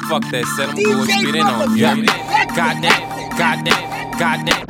fuck that set, I'm going straight in on you. Goddamn, goddamn, goddamn.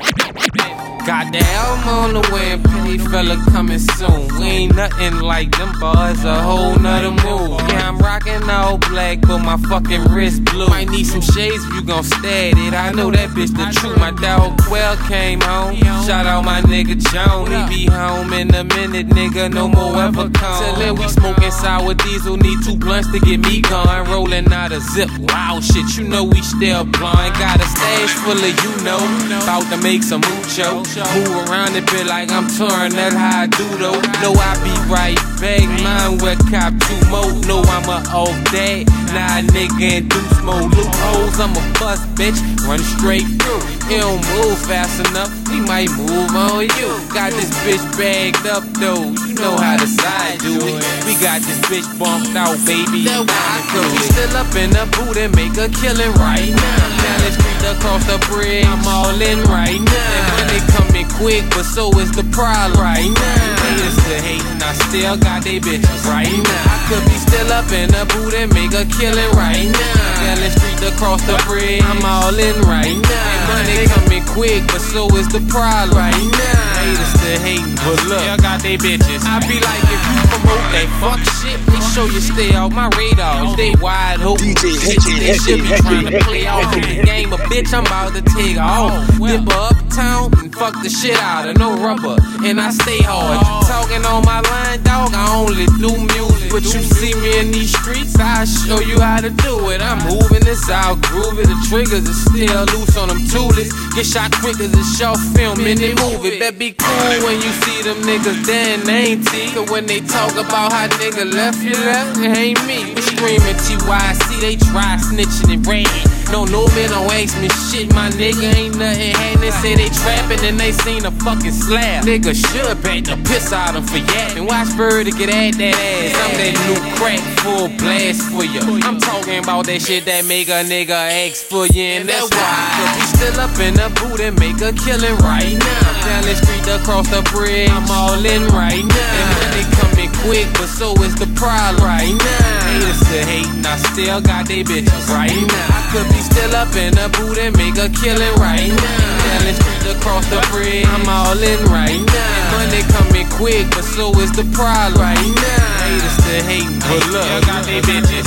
Goddamn, I'm on the way and pay fella coming soon. We ain't nothing like them boys, a whole nother move. Yeah, I'm rockin' all black, but my fucking wrist blue. Might need some shades if you gon' stare at it. I know that bitch the truth. My dog Quell came home. Shout out my nigga Joan. He be home in a minute, nigga. No more ever come. Tellin' we smoking sour diesel. Need 2 blunts to get me gone. Rollin' out a zip. Wow, shit, you know we still blind. Got a stash full of you know. About to make some mucho. Move around it bit like I'm touring, that's how I do though. Know I be right back, mine with cop 2 more. Know I'm a old dad, nah nigga and do smoke loopholes. I'm a bust bitch, run straight through. He don't move fast enough, he might move on you. Got this bitch bagged up though, you know how the side do it. We got this bitch bumped out, baby. That why I could be still up in the boot and make a killing right now. Down the street across the bridge, I'm all in right now. And money coming quick, but so is the problem right now. Haters still hating, I still got they bitches right now. I could be still up in the boot and make a killing right now. Down the street across the bridge, I'm all in right now. And money coming quick, but so is the problem right now. Haters still hating, but look, I got they bitches. I be like, if you promote that fuck shit, make sure you stay off my radar. Stay wide open. Shit, they should be trying to play off the game. A bitch, I'm about to take off. Dip her uptown and fuck the shit out of no rubber. And I stay hard. Talking on my line, dog, I only do music. But you see me in these streets, I'll show you how to do it. I'm moving this out, groovy. The triggers are still loose on them toolers. Get shot quick as a short film and they move it. That be cool when you see them niggas then they ain't T. Cause when they talk about how nigga left you left, it ain't me. We screaming TYC, they try snitching and ragging. No, man, don't ask me shit, my nigga ain't nothing. And they say they trapping and they seen a fucking slab. Nigga should back the piss out of them for yapping. Watch Bird to get at that ass. I'm that new crack, full blast for you. I'm talking about that shit that make a nigga ask for you. And that's why we still up in the boot and make a killing right now. Down the street across the bridge, I'm all in right now. And money coming quick, but so is the problem right now. Haters still hating, I still got they bitches right now. I could be still up in the boot and make a killing right now. Down the street across the bridge, I'm all in right now. And money coming quick, but so is the problem right now. Haters still hating, but look, I got they bitches.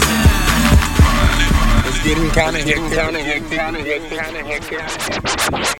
It's getting kinda hectic.